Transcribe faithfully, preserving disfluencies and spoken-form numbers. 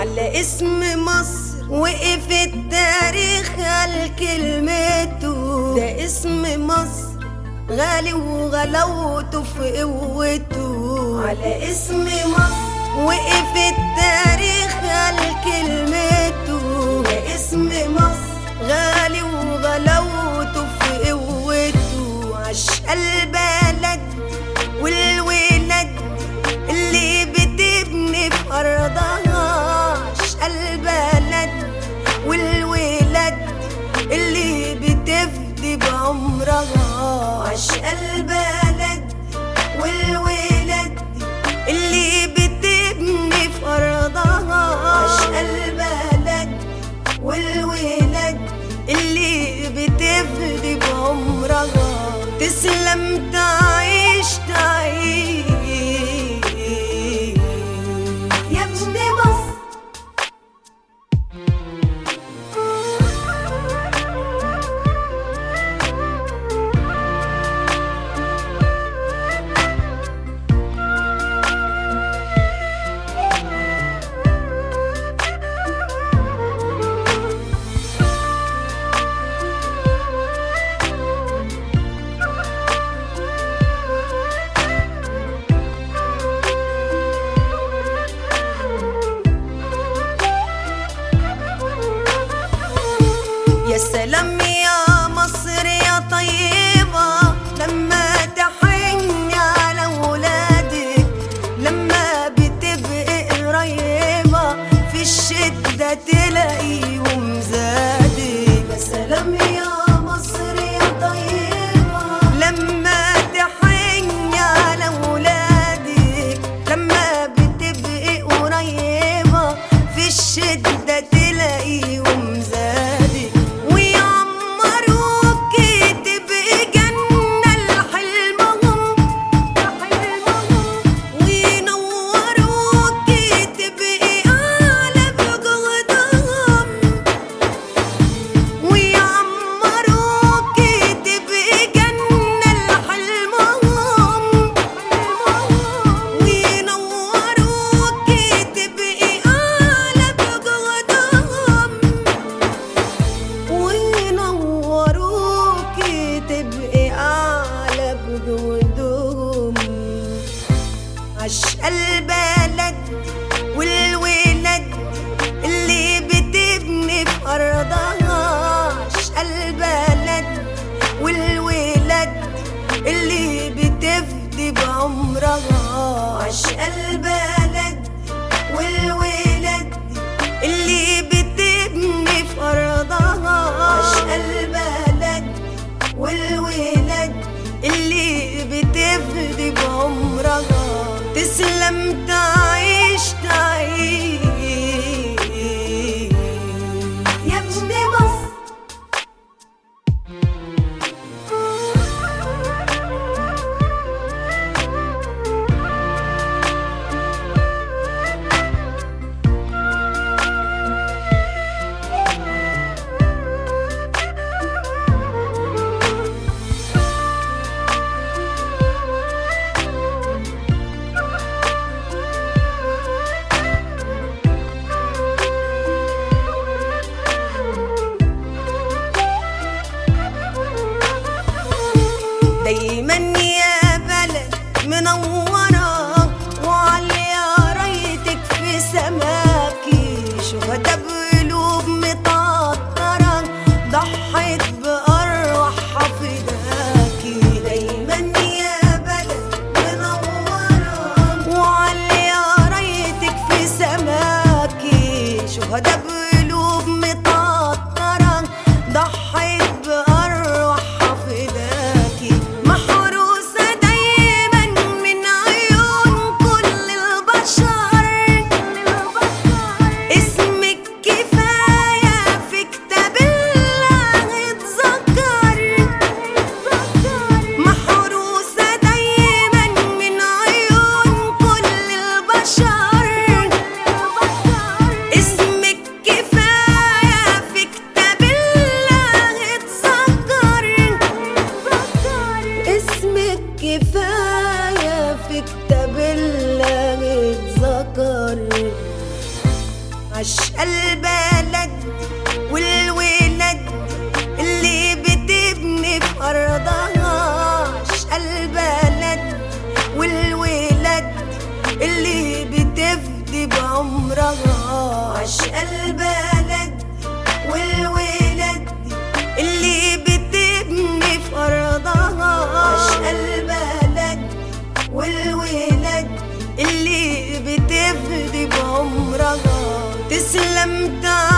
على اسم مصر وقف التاريخ على كلمته. ده اسم مصر غالي وغلاوته في قوته. على اسم مصر وقف التاريخ على كلمته. ده اسم مصر غالي وغلاوته في قوته. عشق البلد والولد اللي بتبني في أرضها. عشق البلد والولد اللي بتفدي بعمرها. عشق البلد والولد اللي بتبني في أرضها. عشق البلد والولد اللي بتفدي بعمرها. تسلم تعيش تعيش يا ابن مصر. يا سلام يا مصر يا طيبة لما تحني على ولادك. لما بتبقي قريبة في الشدة تلاقيهم زادك. يا سلام يا مصر يا طيبة لما تحني على ولادك. لما بتبقي قريبة في الشدة تلاقيهم زادك. عشق البلد والولد اللي بتبني في أرضها. عشق البلد والولد اللي بتفدي بعمرها. عشق البلد والولد اللي بتبني في أرضها. عشق البلد والولد اللي بتفدي بعمرها. تسلم تعيش تعيش يا ابن مصر. دايما يا بلد منورة وعليا رايتك في سماكي. شهداء بقلوب متعطرة ضحت بأرواحها فداكي. دايما يا بلد منورة وعليا رايتك في سماكي. شهداء بقلوب متعطرة ضحت بأرواحها فداكي. محروسة دايما من عيون كل البشر. اسمك كفاية في كتاب الله اتذكر. محروسة دايما من عيون كل البشر. اسمك كفاية في كتاب الله اتذكر. اسمك كفاية في كتاب الله اتذكر. عشق البلد والولد اللي بتبني في أرضها، عشق البلد والولد اللي بتفدي بعمرها، عشق البلد والولد اللي بتبني في أرضها، عشق البلد والولد اللي بتفدي بعمرها. تسلم تعالى